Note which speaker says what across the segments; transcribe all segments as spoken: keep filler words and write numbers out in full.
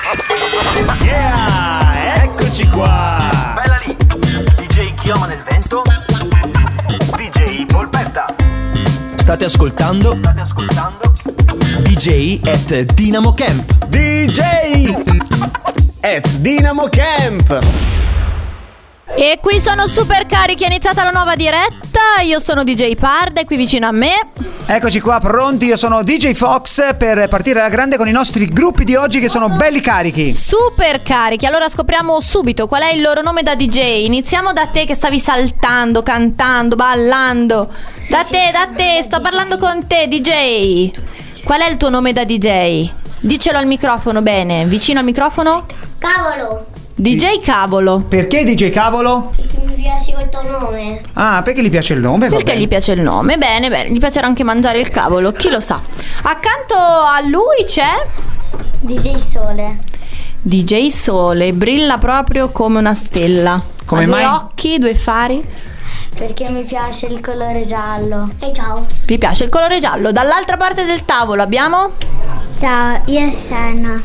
Speaker 1: Yeah, eccoci qua.
Speaker 2: Bella lì, D J Chioma nel vento, D J Polpetta.
Speaker 1: State ascoltando?
Speaker 2: State ascoltando?
Speaker 1: D J at Dynamo Camp.
Speaker 3: D J at Dynamo Camp.
Speaker 4: E qui sono super carichi, è iniziata la nuova diretta. Io sono D J Parda e qui vicino a me
Speaker 3: Eccoci qua pronti, io sono D J Fox per partire alla grande con i nostri gruppi di oggi che sono belli carichi.
Speaker 4: super carichi. Allora scopriamo subito qual è il loro nome da D J. Iniziamo da te che stavi saltando, cantando, ballando. Da te, da te, sto parlando con te D J. Qual è il tuo nome da D J? Dicelo al microfono bene, vicino al microfono.
Speaker 5: Cavolo.
Speaker 4: D J Cavolo.
Speaker 3: Perché D J Cavolo?
Speaker 5: Perché mi piace il tuo nome.
Speaker 3: Ah, perché gli piace il nome?
Speaker 4: Perché
Speaker 3: Vabbè.
Speaker 4: gli piace il nome? Bene, bene, gli piacerà anche mangiare il cavolo, chi lo sa. Accanto a lui c'è
Speaker 5: D J Sole.
Speaker 4: D J Sole, brilla proprio come una stella.
Speaker 3: Come
Speaker 4: ha due
Speaker 3: mai?
Speaker 4: occhi, due fari.
Speaker 5: Perché mi piace il colore giallo. E ciao.
Speaker 4: Vi piace il colore giallo. Dall'altra parte del tavolo abbiamo
Speaker 5: Ciao, io sono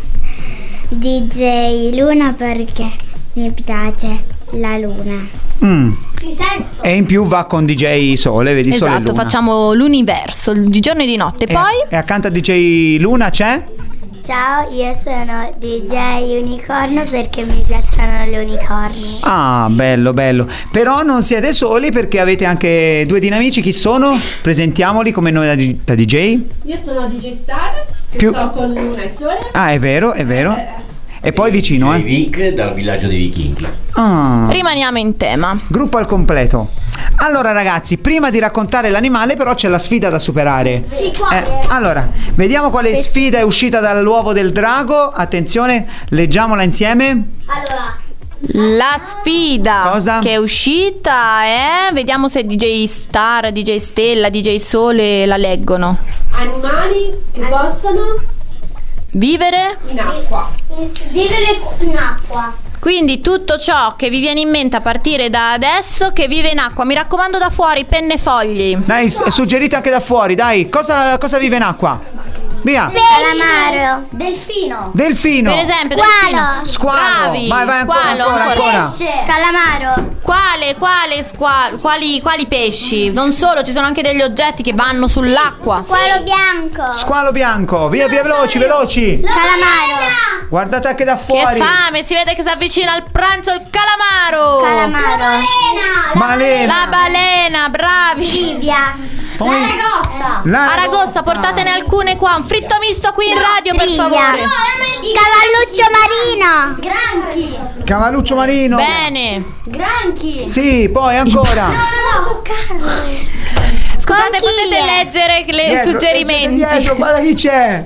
Speaker 5: D J Luna perché mi piace la luna.
Speaker 3: Mm.
Speaker 5: Ti sento?
Speaker 3: E in più va con D J Sole, vedi Sole e
Speaker 4: esatto,
Speaker 3: Luna.
Speaker 4: facciamo l'universo di giorno e di notte.
Speaker 3: E,
Speaker 4: Poi
Speaker 3: e accanto a D J Luna c'è?
Speaker 5: Ciao, io sono D J Unicorno perché mi piacciono gli unicorni.
Speaker 3: Ah, bello, bello. Però non siete soli perché avete anche due dinamici. Chi sono? Presentiamoli come noi da, da D J.
Speaker 6: Io sono D J Star, che
Speaker 3: Più-
Speaker 6: sto con Luna e Sole.
Speaker 3: Ah, è vero, è vero. E poi vicino,
Speaker 7: D J
Speaker 3: eh.
Speaker 7: Vic dal villaggio dei vichinghi.
Speaker 3: Ah,
Speaker 4: rimaniamo in tema.
Speaker 3: gruppo al completo. Allora ragazzi, prima di raccontare l'animale però c'è la sfida da superare.
Speaker 5: Sì, quale?
Speaker 3: Eh, allora, vediamo quale sfida è uscita dall'uovo del drago. Attenzione, leggiamola insieme.
Speaker 5: Allora,
Speaker 4: La sfida
Speaker 3: Cosa?
Speaker 4: che è uscita è, vediamo se D J Star, D J Stella, D J Sole la leggono.
Speaker 6: Animali che possono
Speaker 4: Vivere.
Speaker 6: in acqua.
Speaker 5: vivere in acqua.
Speaker 4: Quindi tutto ciò che vi viene in mente a partire da adesso che vive in acqua. Mi raccomando, da fuori, penne e fogli.
Speaker 3: Dai, s- suggerite anche da fuori, dai. Cosa, cosa vive in acqua? Via.
Speaker 5: Calamaro. Delfino.
Speaker 3: Delfino.
Speaker 4: Per esempio,
Speaker 5: Squalo.
Speaker 4: delfino.
Speaker 3: Squalo.
Speaker 4: Bravi.
Speaker 3: Vai, vai, ancora,
Speaker 4: Squalo,
Speaker 3: ancora, ancora.
Speaker 5: Pesce. Calamaro.
Speaker 4: Quale, quale squalo? Quali, quali pesci? Non solo, ci sono anche degli oggetti che vanno sull'acqua.
Speaker 5: Squalo bianco.
Speaker 3: Squalo bianco. Via, via, veloci, veloci.
Speaker 5: Calamaro.
Speaker 3: Guardate anche da
Speaker 4: Che
Speaker 3: fuori.
Speaker 4: fame, si vede che si avvicina al pranzo il calamaro.
Speaker 5: Calamaro.
Speaker 3: Balena.
Speaker 4: La balena, bravi.
Speaker 5: Livia.
Speaker 3: Poi-
Speaker 5: L'aragosta.
Speaker 3: La
Speaker 4: Aragosta, portatene alcune qua. Un fritto misto qui in radio, per
Speaker 5: Triglia.
Speaker 4: favore.
Speaker 5: Cavalluccio marino. Granchi.
Speaker 3: Cavalluccio marino.
Speaker 4: Bene.
Speaker 5: Granchi.
Speaker 3: Sì, poi ancora.
Speaker 5: No, no, toccarlo.
Speaker 4: Scusate,
Speaker 5: Conchiglie.
Speaker 4: potete leggere le
Speaker 3: Dietro,
Speaker 4: suggerimenti.
Speaker 3: leggete dietro, guarda chi c'è.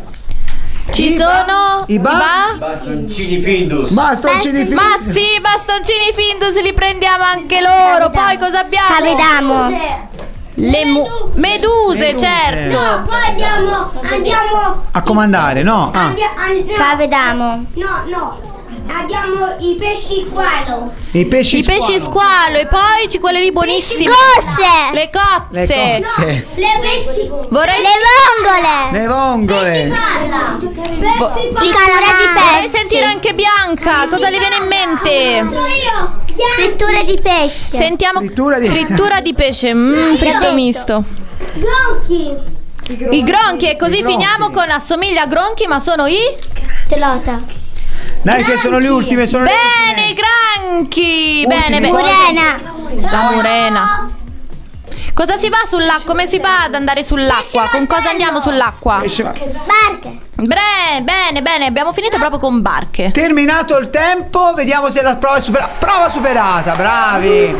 Speaker 4: Ci
Speaker 3: I ba-
Speaker 4: sono
Speaker 3: i ba-
Speaker 7: Bastoncini Findus.
Speaker 3: Bastoncini
Speaker 4: Ma sì, bastoncini Findus li prendiamo anche loro. Poi cosa abbiamo?
Speaker 5: Cavedamo.
Speaker 4: Le mu- meduse,
Speaker 3: Meduse.
Speaker 4: certo.
Speaker 5: Poi andiamo, andiamo,
Speaker 3: a comandare, no? Ah.
Speaker 5: Cavedamo. No, no. Abbiamo i pesci squalo.
Speaker 3: I pesci
Speaker 4: I pesci
Speaker 3: squalo.
Speaker 4: squalo e poi ci quelle lì buonissime.
Speaker 5: Gosse.
Speaker 4: Le
Speaker 3: Le
Speaker 4: cozze.
Speaker 3: cozze.
Speaker 5: Le pesci.
Speaker 4: Vorrei,
Speaker 5: Le vongole.
Speaker 3: Le vongole.
Speaker 5: Palla. Pesci I calamari.
Speaker 4: vorrei sentire anche Bianca. Cosa le viene in mente?
Speaker 5: Io. Fritture di pesce.
Speaker 4: Sentiamo.
Speaker 3: Frittura di-
Speaker 4: Frittura di pesce. Mm, fritto misto.
Speaker 5: Gronchi.
Speaker 4: I gronchi, e così
Speaker 3: I gronchi.
Speaker 4: finiamo con assomiglia a gronchi, ma sono i.
Speaker 5: Telota.
Speaker 3: Dai che sono le ultime, sono
Speaker 4: Bene, i
Speaker 3: le
Speaker 4: granchi.
Speaker 3: Ultimi.
Speaker 4: Bene, bene.
Speaker 5: Murena.
Speaker 4: La murena. Cosa si va sull'acqua? Come si fa ad andare sull'acqua? Con cosa andiamo sull'acqua?
Speaker 3: ultime.
Speaker 5: Barche.
Speaker 4: Bre, bene, bene, abbiamo finito proprio con barche.
Speaker 3: Terminato il tempo, vediamo se la prova è superata. Prova superata, bravi.
Speaker 5: E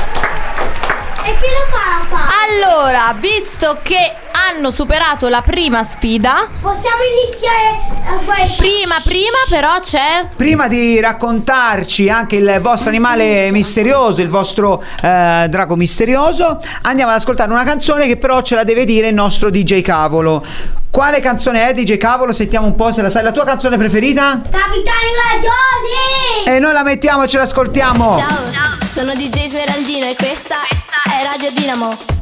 Speaker 5: chi lo fa la fa?
Speaker 4: Allora, visto che hanno superato la prima sfida,
Speaker 5: Possiamo iniziare a questo.
Speaker 4: prima, prima però c'è.
Speaker 3: Prima di raccontarci anche il vostro animale misterioso, il vostro eh, drago misterioso, andiamo ad ascoltare una canzone che però ce la deve dire il nostro D J Cavolo. Quale canzone è, D J Cavolo? Sentiamo un po' se la sai. La tua canzone preferita?
Speaker 5: Capitani Coraggiosi.
Speaker 3: E noi la mettiamo e ce l'ascoltiamo.
Speaker 8: Ciao, sono D J Smeraldino e questa è Radio Dynamo.